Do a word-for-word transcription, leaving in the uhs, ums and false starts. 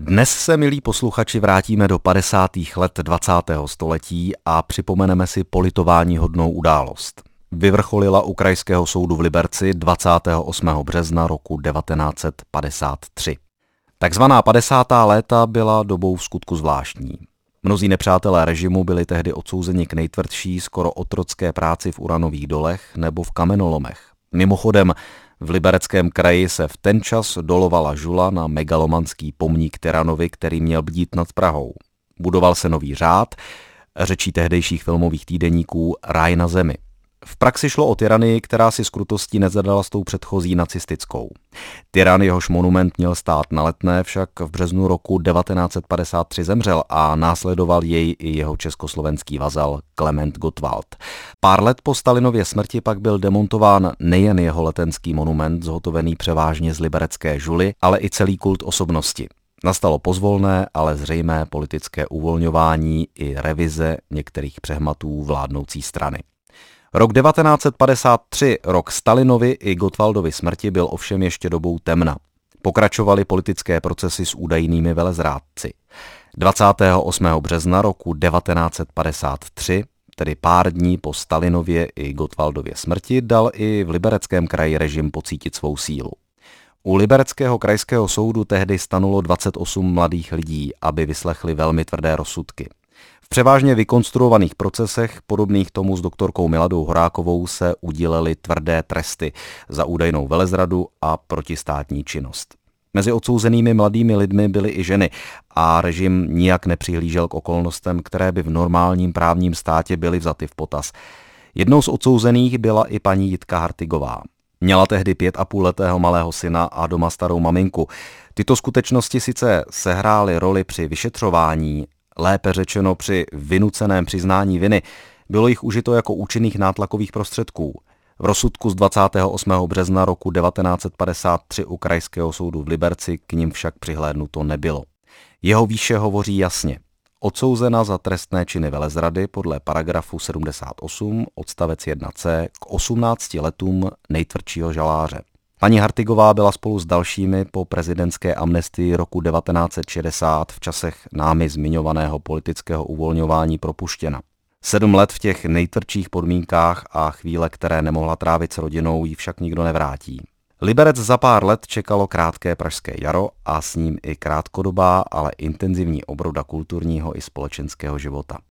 Dnes se, milí posluchači, vrátíme do padesátých let dvacátého století a připomeneme si politováníhodnou událost. Vyvrcholila u Krajského soudu v Liberci dvacátého osmého března roku devatenáct set padesát tři. Takzvaná padesátá léta byla dobou vskutku zvláštní. Mnozí nepřátelé režimu byli tehdy odsouzeni k nejtvrdší, skoro otrocké práci v uranových dolech nebo v kamenolomech. Mimochodem, v Libereckém kraji se v ten čas dolovala žula na megalomanský pomník Tyranovi, který měl bdít nad Prahou. Budoval se nový řád, řečí tehdejších filmových týdeníků Ráj na zemi. V praxi šlo o tyranii, která si s krutostí nezadala s tou předchozí nacistickou. Tyran, jehož monument měl stát na Letné, však v březnu roku devatenáct set padesát tři zemřel a následoval jej i jeho československý vazal Klement Gottwald. Pár let po Stalinově smrti pak byl demontován nejen jeho letenský monument, zhotovený převážně z liberecké žuly, ale i celý kult osobnosti. Nastalo pozvolné, ale zřejmé politické uvolňování i revize některých přehmatů vládnoucí strany. Rok devatenáct set padesát tři, rok Stalinovy i Gottwaldovy smrti, byl ovšem ještě dobou temna. Pokračovaly politické procesy s údajnými velezrádci. dvacátého osmého března roku devatenáct set padesát tři, tedy pár dní po Stalinově i Gottwaldově smrti, dal i v Libereckém kraji režim pocítit svou sílu. U Libereckého krajského soudu tehdy stanulo dvacet osm mladých lidí, aby vyslechli velmi tvrdé rozsudky. V převážně vykonstruovaných procesech, podobných tomu s doktorkou Miladou Horákovou, se udílely tvrdé tresty za údajnou velezradu a protistátní činnost. Mezi odsouzenými mladými lidmi byly i ženy a režim nijak nepřihlížel k okolnostem, které by v normálním právním státě byly vzaty v potaz. Jednou z odsouzených byla i paní Jitka Hartigová. Měla tehdy pět a půl letého malého syna a doma starou maminku. Tyto skutečnosti sice sehrály roli při vyšetřování, lépe řečeno při vynuceném přiznání viny, bylo jich užito jako účinných nátlakových prostředků. V rozsudku z dvacátého osmého března roku devatenáct set padesát tři u Krajského soudu v Liberci k nim však přihlédnuto nebylo. Jeho výše hovoří jasně. Odsouzena za trestné činy velezrady podle paragrafu sedmdesát osm odstavec jedna c k osmnácti letům nejtvrdšího žaláře. Paní Hartigová byla spolu s dalšími po prezidentské amnestii roku devatenáct set šedesát v časech námi zmiňovaného politického uvolňování propuštěna. Sedm let v těch nejtvrdších podmínkách a chvíle, které nemohla trávit s rodinou, jí však nikdo nevrátí. Liberec za pár let čekalo krátké pražské jaro a s ním i krátkodobá, ale intenzivní obroda kulturního i společenského života.